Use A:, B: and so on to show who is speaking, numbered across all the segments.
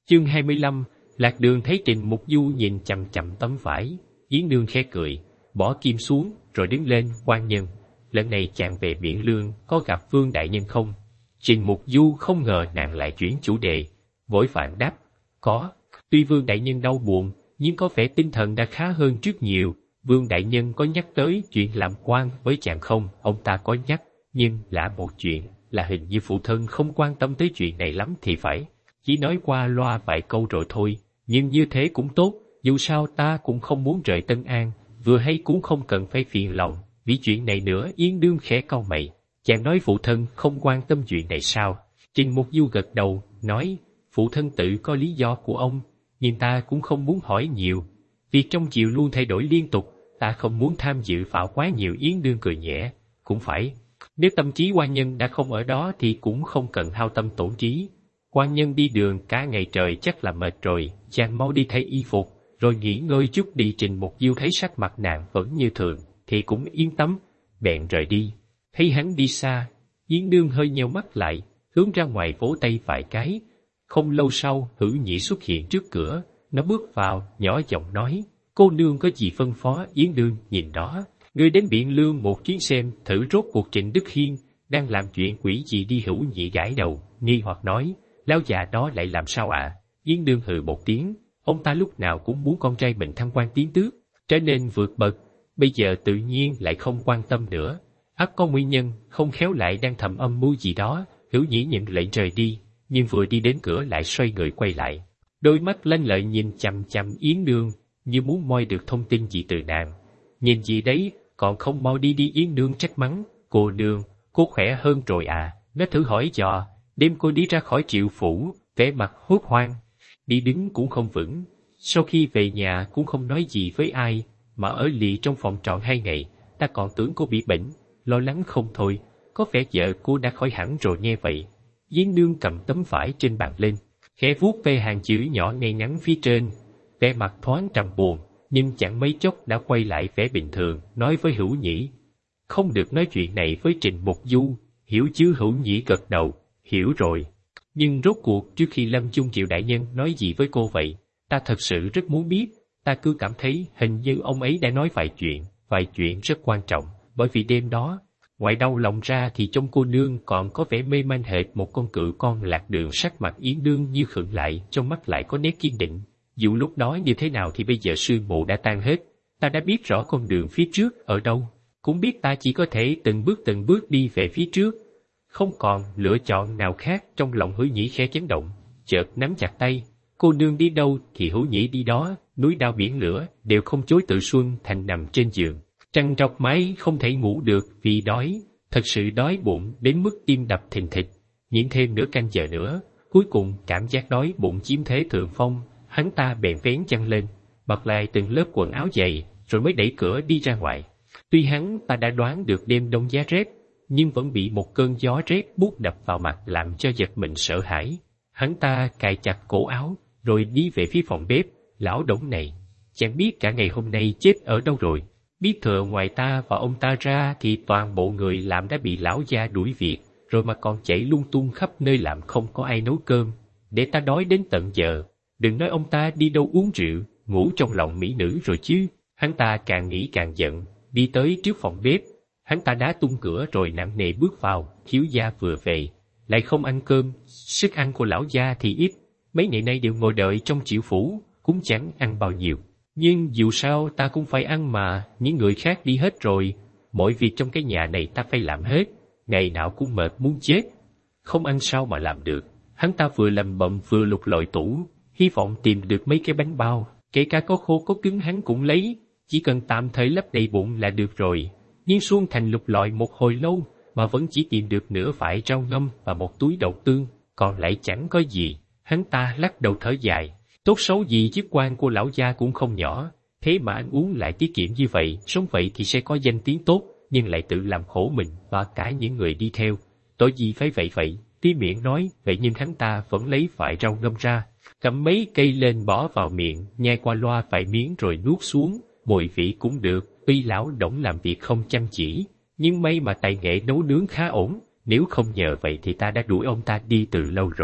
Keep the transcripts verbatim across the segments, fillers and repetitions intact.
A: Chương hai mươi lăm, Lạc Đường thấy Trình Mục Du nhìn chằm chằm tấm vải, Yến Nương khẽ cười, bỏ kim xuống, rồi đứng lên. Quan nhân, lần này chàng về Biện Lương có gặp Vương đại nhân không? Trình Mục Du không ngờ nàng lại chuyển chủ đề, vội vàng đáp, có. Tuy Vương đại nhân đau buồn, nhưng có vẻ tinh thần đã khá hơn trước nhiều. Vương đại nhân có nhắc tới chuyện làm quan với chàng không? Ông ta có nhắc, nhưng lạ một chuyện là hình như phụ thân không quan tâm tới chuyện này lắm thì phải. Chỉ nói qua loa vài câu rồi thôi, nhưng như thế cũng tốt, dù sao ta cũng không muốn rời Tân An, vừa hay cũng không cần phải phiền lòng. Vì chuyện này nữa. Yến Nương khẽ cau mày, chàng nói phụ thân không quan tâm chuyện này sao? Trình Mục Du gật đầu, nói, phụ thân tự có lý do của ông, nhưng ta cũng không muốn hỏi nhiều. Việc trong triều luôn thay đổi liên tục, ta không muốn tham dự vào quá nhiều. Yến Nương cười nhẹ, cũng phải, nếu tâm trí quan nhân đã không ở đó thì cũng không cần hao tâm tổn trí. Quan nhân đi đường cả ngày trời chắc là mệt rồi, chàng mau đi thay y phục, rồi nghỉ ngơi chút đi. Trình Mục Du thấy sắc mặt nàng vẫn như thường, thì cũng yên tâm, bèn rời đi. Thấy hắn đi xa, Yến Nương hơi nheo mắt lại, hướng ra ngoài vỗ tay vài cái. Không lâu sau, Hữu Nhĩ xuất hiện trước cửa, nó bước vào, nhỏ giọng nói, cô nương có gì phân phó? Yến Nương nhìn đó, ngươi đến Biện Lương một chuyến xem thử rốt cuộc Trịnh Đức Hiên đang làm chuyện quỷ gì đi. Hữu Nhĩ gãi đầu, nghi hoặc nói, lão già đó lại làm sao ạ? À? Yến Nương hừ một tiếng, ông ta lúc nào cũng muốn con trai mình thăng quan tiến tước, trở nên vượt bậc, bây giờ tự nhiên lại không quan tâm nữa. Ắt có nguyên nhân, không khéo lại đang thầm âm mưu gì đó. Hữu Nhĩ nhận lệnh rời đi, nhưng vừa đi đến cửa lại xoay người quay lại, đôi mắt lanh lợi nhìn chằm chằm Yến Nương, như muốn moi được thông tin gì từ nàng. Nhìn gì đấy, còn không mau đi đi. Yến Nương trách mắng, cô nương, cô khỏe hơn rồi à? Nó thử hỏi dò, đêm cô đi ra khỏi Triệu phủ, vẻ mặt hốt hoang, đi đứng cũng không vững. Sau khi về nhà cũng không nói gì với ai, mà ở lì trong phòng trọn hai ngày. Ta còn tưởng cô bị bệnh, lo lắng không thôi. Có vẻ vợ cô đã khỏi hẳn rồi. Nghe vậy, Yến Nương cầm tấm vải trên bàn lên, khẽ vuốt ve hàng chữ nhỏ ngay ngắn phía trên, vẻ mặt thoáng trầm buồn, nhưng chẳng mấy chốc đã quay lại vẻ bình thường, nói với Hữu Nhĩ, không được nói chuyện này với Trình Mục Du, hiểu chứ? Hữu Nhĩ gật đầu, hiểu rồi. Nhưng rốt cuộc trước khi Lâm Chung Triệu đại nhân nói gì với cô vậy? Ta thật sự rất muốn biết. Ta cứ cảm thấy hình như ông ấy đã nói vài chuyện, vài chuyện rất quan trọng, bởi vì đêm đó, ngoài đau lòng ra thì trong cô nương còn có vẻ mê man hệt một con cự con. Lạc Đường sắc mặt Yến Nương như khựng lại, trong mắt lại có nét kiên định. Dù lúc đó như thế nào thì bây giờ sương mù đã tan hết, ta đã biết rõ con đường phía trước ở đâu, cũng biết ta chỉ có thể từng bước từng bước đi về phía trước, không còn lựa chọn nào khác. Trong lòng Hữu Nhĩ khẽ chấn động, chợt nắm chặt tay. Cô nương đi đâu thì Hữu Nhĩ đi đó, núi đao biển lửa đều không chối từ. Xuân Thành nằm trên giường, trằn trọc mái không thể ngủ được vì đói, thật sự đói bụng đến mức tim đập thình thịch. Nhịn thêm nửa canh giờ nữa, cuối cùng cảm giác đói bụng chiếm thế thượng phong, hắn ta bèn vén chăn lên, mặc lại từng lớp quần áo dày, rồi mới đẩy cửa đi ra ngoài. Tuy hắn ta đã đoán được đêm đông giá rét, nhưng vẫn bị một cơn gió rét buốt đập vào mặt làm cho giật mình sợ hãi. Hắn ta cài chặt cổ áo, rồi đi về phía phòng bếp. Lão Đổng này, chẳng biết cả ngày hôm nay chết ở đâu rồi. Biết thừa ngoài ta và ông ta ra thì toàn bộ người làm đã bị lão gia đuổi việc, rồi mà còn chạy lung tung khắp nơi làm không có ai nấu cơm, để ta đói đến tận giờ. Đừng nói ông ta đi đâu uống rượu, ngủ trong lòng mỹ nữ rồi chứ. Hắn ta càng nghĩ càng giận, đi tới trước phòng bếp. Hắn ta đá tung cửa rồi nặng nề bước vào. Thiếu gia vừa về, lại không ăn cơm, sức ăn của lão gia thì ít. Mấy ngày nay đều ngồi đợi trong Triệu phủ, cũng chẳng ăn bao nhiêu. Nhưng dù sao ta cũng phải ăn mà, những người khác đi hết rồi. Mọi việc trong cái nhà này ta phải làm hết, ngày nào cũng mệt muốn chết. Không ăn sao mà làm được. Hắn ta vừa lầm bầm vừa lục lọi tủ, hy vọng tìm được mấy cái bánh bao, kể cả có khô có cứng hắn cũng lấy, chỉ cần tạm thời lấp đầy bụng là được rồi. Nhưng Xuân Thành lục lọi một hồi lâu, mà vẫn chỉ tìm được nửa vải rau ngâm và một túi đậu tương, còn lại chẳng có gì. Hắn ta lắc đầu thở dài, tốt xấu gì chức quan của lão gia cũng không nhỏ, thế mà ăn uống lại tiết kiệm như vậy, sống vậy thì sẽ có danh tiếng tốt, nhưng lại tự làm khổ mình và cả những người đi theo. Tội gì phải vậy vậy? Tí miệng nói vậy nhưng hắn ta vẫn lấy vải rau ngâm ra, cầm mấy cây lên bỏ vào miệng, nhai qua loa vài miếng rồi nuốt xuống. Mùi vị cũng được. Tuy lão Đổng làm việc không chăm chỉ, nhưng may mà tài nghệ nấu nướng khá ổn, nếu không nhờ vậy thì ta đã đuổi ông ta đi từ lâu rồi.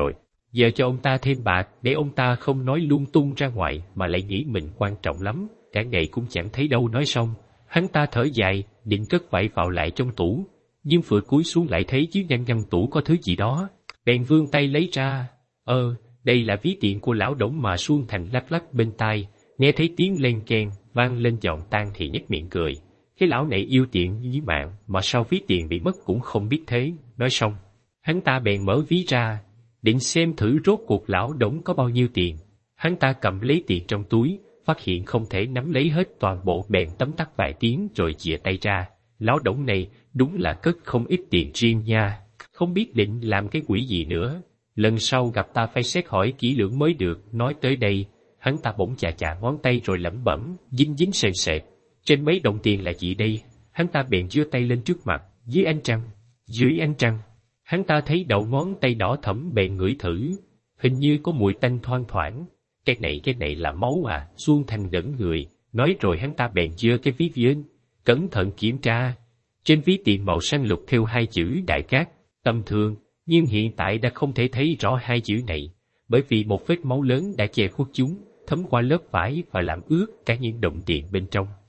A: Giờ cho ông ta thêm bạc để ông ta không nói lung tung ra ngoài mà lại nghĩ mình quan trọng lắm, cả ngày cũng chẳng thấy đâu. Nói xong, hắn ta thở dài, định cất vải vào lại trong tủ, nhưng vừa cúi xuống lại thấy dưới ngăn ngăn tủ có thứ gì đó, bèn vươn tay lấy ra. Ơ, đây là ví tiền của lão Đổng mà Xuân Thành lắc lắc bên tai, nghe thấy tiếng len keng vang lên giòn tan thì nhếch miệng cười. Cái lão này yêu tiền như mạng mà sao ví tiền bị mất cũng không biết thế. Nói xong, hắn ta bèn mở ví ra, định xem thử rốt cuộc lão Đổng có bao nhiêu tiền. Hắn ta cầm lấy tiền trong túi, phát hiện không thể nắm lấy hết toàn bộ, bèn tấm tắc vài tiếng rồi chìa tay ra. Lão Đổng này đúng là cất không ít tiền riêng nha, không biết định làm cái quỷ gì nữa. Lần sau gặp ta phải xét hỏi kỹ lưỡng mới được. Nói tới đây, hắn ta bỗng chà chà ngón tay rồi lẩm bẩm, dính dính sền sệt. Trên mấy đồng tiền là gì đây? Hắn ta bèn giơ tay lên trước mặt. Dưới ánh trăng, dưới ánh trăng. Hắn ta thấy đầu ngón tay đỏ thẫm, bèn ngửi thử, hình như có mùi tanh thoang thoảng. Cái này cái này là máu à? Xuân Thành ngẩn người. Nói rồi hắn ta bèn giơ cái ví lên, cẩn thận kiểm tra. Trên ví tiền màu xanh lục thêu hai chữ Đại Cát. Tầm thường, nhưng hiện tại đã không thể thấy rõ hai chữ này, bởi vì một vết máu lớn đã che khuất chúng, thấm qua lớp vải và làm ướt cả những đồng tiền bên trong.